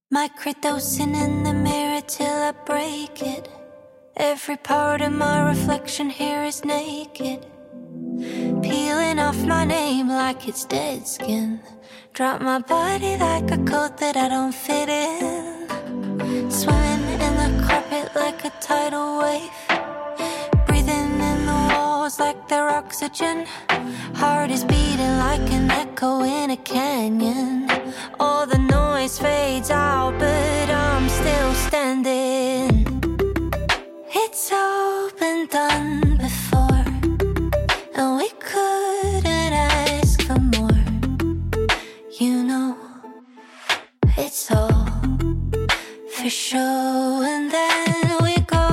Microdosing in the mirror till I break it. Every part of my reflection here is naked. Peeling off my name like it's dead skin. Drop my body like a coat that I don't fit in. Swimming in the carpet like a tidal wave. Breathing in the walls like they're oxygen. Heart is beating like an echo in a canyon. All the noise fades out, but I'm still standing. It's all been done before, and we couldn't ask for more. You know, it's all for show, and then we go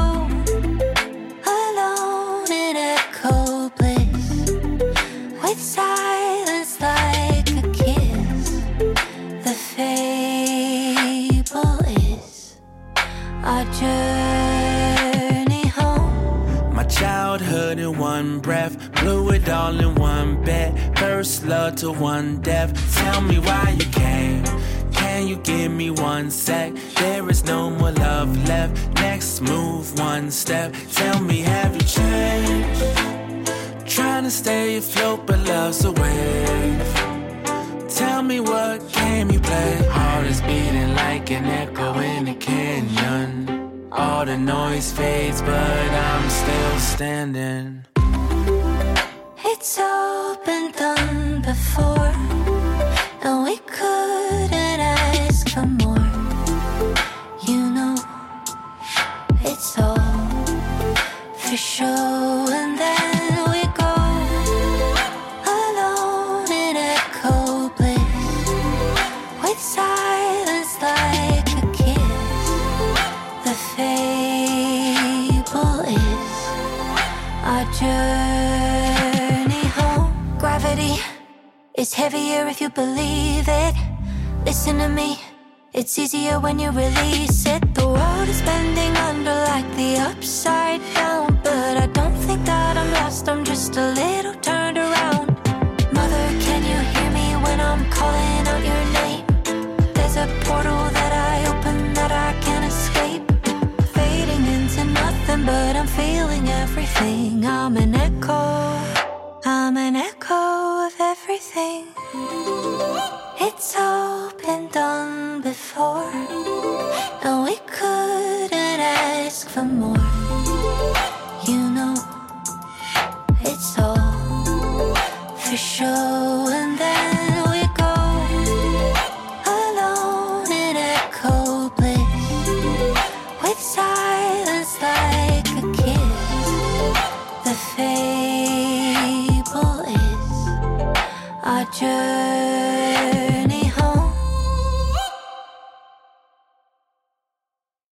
alone in echo bliss, with silence like a kiss. The fable is our journey home. My childhood in one breath, blew it all in one bet. First love to one death. Tell me why you came. Can you give me 1 sec? There is no more love left. Next move, one step. Tell me, have you changed? Trying to stay afloat, but love's a wave. Tell me what game you play. Heart is beating like an echo in a canyon. All the noise fades, but I'm still standing. It's all been done before, and we couldn't ask for more. You know, it's all for show, and then we go alone in echo bliss, with silence like a kiss. The fable is our journey home. Gravity is heavier if you believe it. Listen to me, it's easier when you release it. The world is bending under like the upside down, but I don't think that I'm lost, I'm just a little turned around. Mother, can you hear me when I'm calling out your name? There's a portal that I open that I can't escape. Fading into nothing, but I'm feeling everything. I'm an echo of everything. It's all been done before, and we couldn't ask for more. You know, it's all for show, and then we go alone in echo bliss, with silence like a kiss. The fable is our journey.